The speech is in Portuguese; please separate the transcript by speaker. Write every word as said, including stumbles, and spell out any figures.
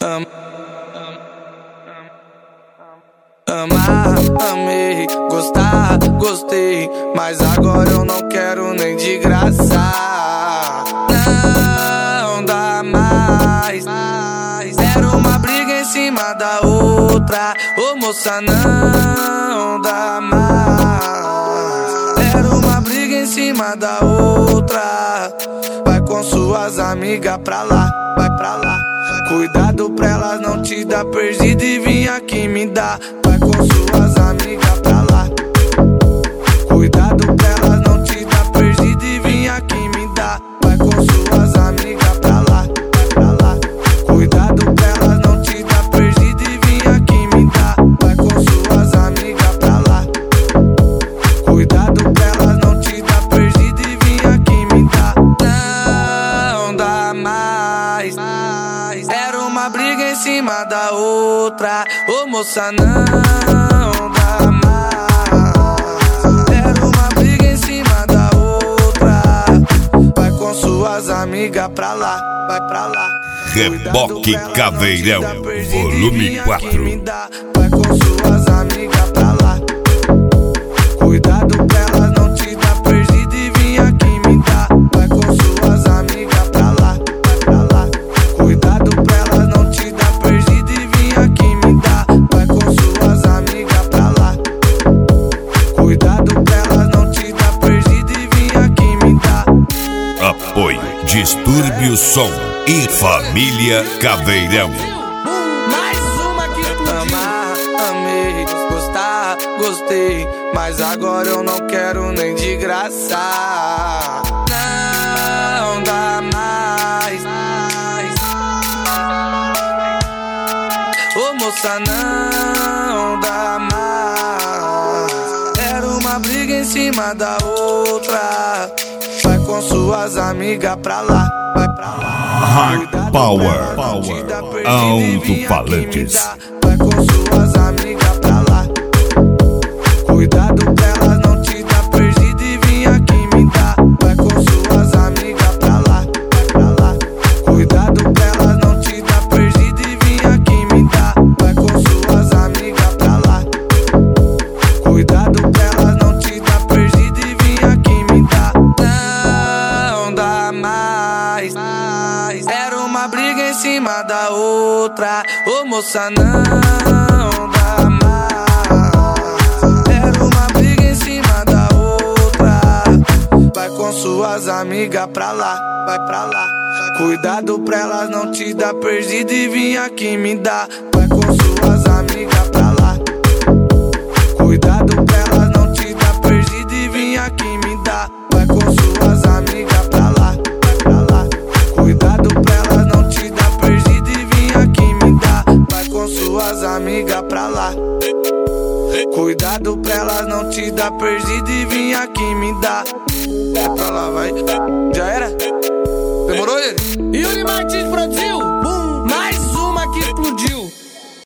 Speaker 1: Am, amar, amei, gostar, gostei, mas agora eu não quero nem de graça. Não dá mais. Era uma briga em cima da outra. Ô moça, não dá mais. Era uma briga em cima da outra. Vai com suas amigas pra lá, vai pra lá. Cuidado pra elas não te dar perdido e vim aqui me dar. Vai com suas amigas pra lá. Cuidado pra elas não te dar perdido e vim aqui me dar. Vai com suas amigas pra lá, vai pra lá. Cuidado pra elas não te dar perdido e vim aqui me dar. Vai com suas amigas pra lá. Cuidado pra elas não te dar perdido e vim aqui me dar. Não dá mais. Era uma briga em cima da outra. Ô moça, não dá mais. Era uma briga em cima da outra. Vai com suas amigas pra lá, vai pra lá.
Speaker 2: Reboque Caveirão, volume quatro.
Speaker 1: Vai com suas amigas pra lá. Cuidado pra elas não te dar perdido e vim aqui me dar. Vai com suas amigas pra lá, vai pra lá. Cuidado pra elas não te dar perdido e vim aqui me dar. Vai com suas amigas pra lá. Cuidado pra elas não te dar perdido e vim aqui me dar.
Speaker 2: Apoio Distúrbio Som e Família Caveirão.
Speaker 1: Mais uma que explodiu. Amar, amei, gostar, gostei, mas agora eu não quero nem de graça. Não dá mais. Ô moça, não dá mais. Era uma briga em cima da outra. Vai com suas amigas pra lá, vai pra lá.
Speaker 2: Hard Power, Power, alto-falantes.
Speaker 1: Vai com suas amigas pra lá. Cuidado pra elas não te dar perdido e vim aqui me dar. Vai com suas amigas pra lá, vai pra lá. Cuidado pra elas não te dar perdido e vim aqui me dar. Vai com suas amigas pra lá. Cuidado pra elas não te dar perdido e vim aqui me dar. Não dá mais. Era uma briga em cima da outra. Ô moça, não dá mais. Era uma briga em cima da outra. Vai com suas amigas pra lá, vai pra lá. Cuidado pra elas não te dar perdido e vim aqui me dar. Vai com suas amigas pra lá. Cuidado pra elas não te dar perdido e vim aqui me dar. Vai com suas amigas pra lá, vai pra lá. Cuidado pra elas não te dar perdido e vim aqui me dar. Vai com suas amigas pra lá. Cuidado pra elas não te dar perdido e vim aqui me dar. Vai pra lá, vai. Já era? Demorou ele? Yuri Martins produziu.